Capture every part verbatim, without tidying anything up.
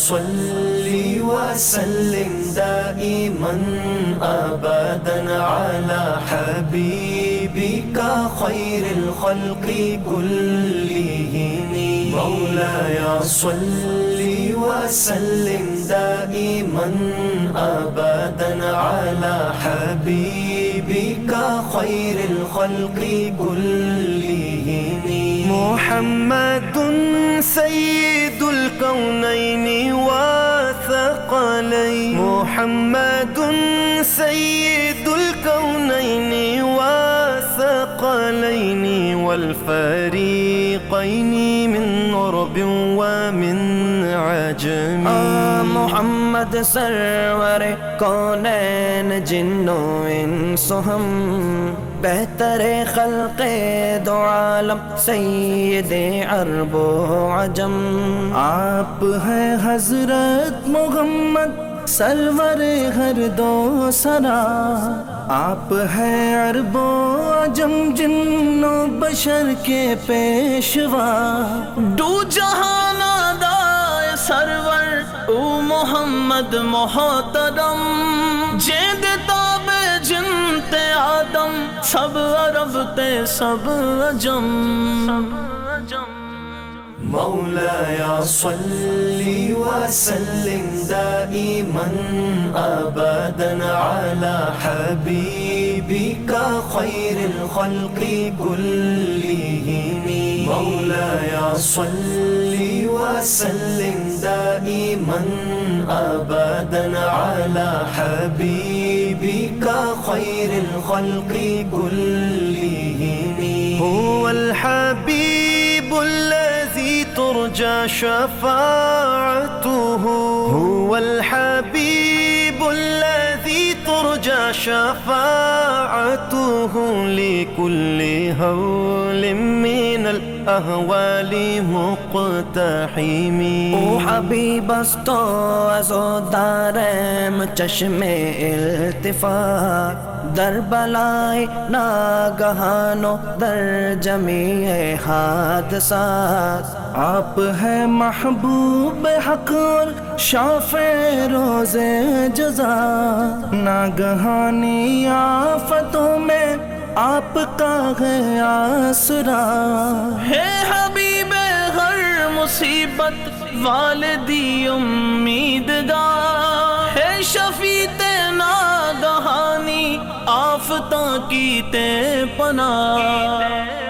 صل وسلم دائما أبدا على حبيبك خير الخلق كلهم. مولاي صل وسلم دائما أبدا على حبيبك خير الخلق كلهم. محمد سيد الكونين والثقلين، محمد سيد الكونين والثقلين والفريقين من عرب ومن عجم. آه محمد سرور कौनैन जिन्नो इंस हम बेहतर खल्क़ दो आलम सैयदे अरबो अजम। आप हैं हजरत मोहम्मद सरवर हर दो सरा, आप हैं अरबो अजम जिन्नो बशर के पेशवा। दो जहाना दाए सरवर ओ मोहम्मद मोहतरम, जेद ताबे जिनते आदम सब अरब ते सब अजम। مولاي صل وسلم دائما أبدا على حبيبك خير الخلق كلهم. مولاي صل وسلم دائما أبدا على حبيبك خير الخلق كلهم. هو الحبيب الذي ترجى شفاعته، هو الحبيب الذي ترجى شفاعته لكل هول من الأهوال مقتحم. او حبیب است از دارم چشم التفات، در بلای ناگهان و در جمیع حادثات. آپ ہے محبوب حق اور شافع روز جزا، ناگہانی آفتوں میں آپ کا ہے آسرا. ہے حبیب ہر مصیبت والدی امیدگار، ہے شفیع ناگہانی آفتاں کی تے پناہ.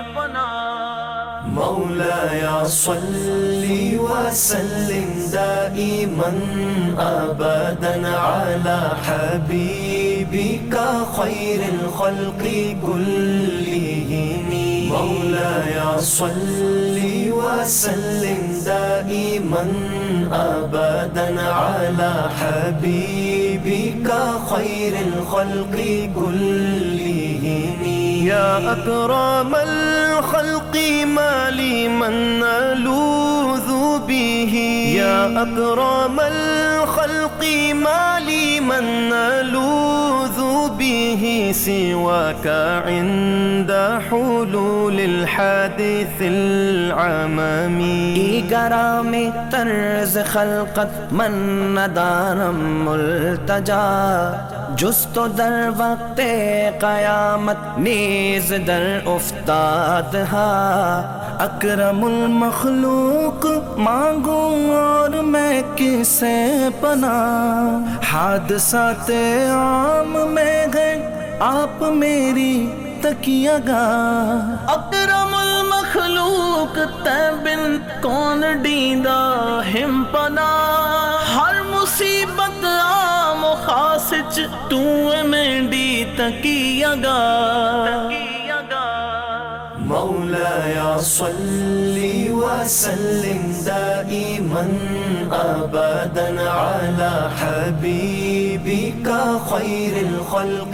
مولاي صل وسلم دائما أبدا على حبيبك خير الخلق كلهم. مولاي صل وسلم دائما أبدا على حبيبك خير الخلق كلهم. يا أكرم الخلق ما لي من ألوذ به، يا أكرم الخلق ما لي من ألوذ به سواك عند حلول الحادث العممي. إكرامي طرز خلقت من ندارم ملتجا، جست در وقت قیامت نیز در افتاد ہے. اکرم المخلوق مانگوں اور میں کسے پناہ، حادثات عام میں گئے آپ میری تکیہ گاہ. اکرم المخلوق تے بن کون ڈیندا ہم پناہ، ہر مصیبت عام و خاص چ تو میں ڈی تکیہ گاہ. مولاي صل وسلم دائما أبدا على حبيبك خير الخلق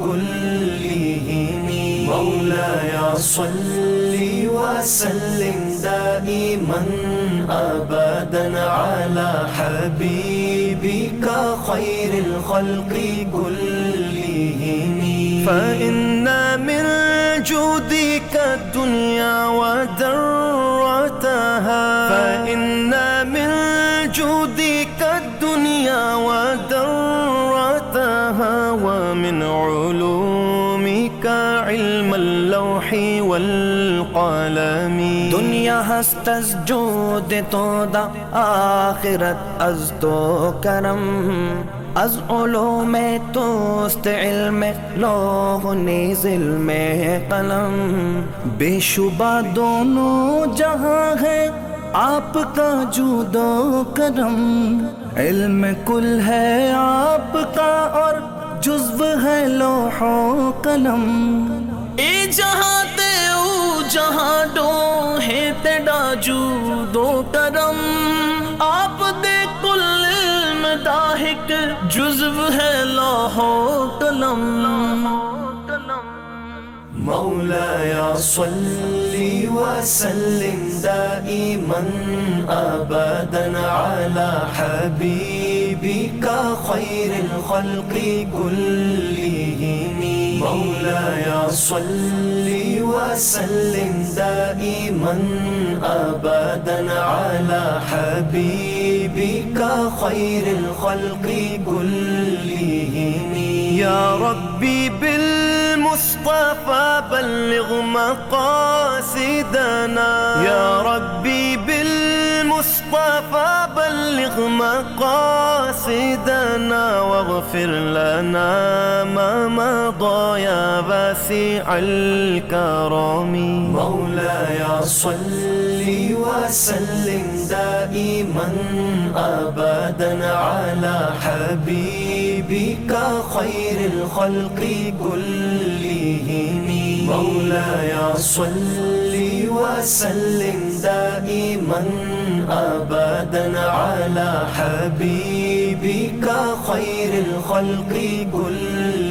كلهم. مولاي صل وسلم دائما أبدا على حبيبك خير الخلق كلهم. فإن من جودك الدنيا ودرتها، فإن من جودك दुनिया व दर्रतहा व मिन उलूमिका इल्मल लौहि वल क़लमी। दुनिया हस्त az jud to da आखिरत az to करम az उलूम तोस्त इल्म लौह नीज़ इल्म कलम। बेशुबा दोनों जहां है आपका जूदो करम। इल्म कुल है आपका और जुज़्व है लौहो कलम। ए जहां ते ऊ जहां डो है तेरा जूदो करम। आप दे कुल इल्म दाहिक जुज़्व है लौहो कलम। मौलाया सल्ली व सल्लिम दाइमन अबदन अला हबीबिका खैरिल खल्क़ि कुल्लिहिम। मौलाया सल्ली व सल्लिम दाइमन अबदन अला हबीबिका खैरिल खल्क़ि कुल्लिहिम। या रब्बी बिल मुस्तफ़ा बल्लिग़ मक़ासिदना। या रब्बी बिल मुस्तफ़ा बल्लिग़ मक़ासिदना वग़फ़िर लना मा मज़ा या वासिअल करमी। मौलाया सल्ली व सल्लिम दाइमन अबदन अला हबीबिका खैरिल खल्क़ि कुल्लिहिम। मौलाया सल्ली व सल्लिम दाइमन अबदन अला हबीबिका खैरिल खल्क़ि कुल्लिहिम।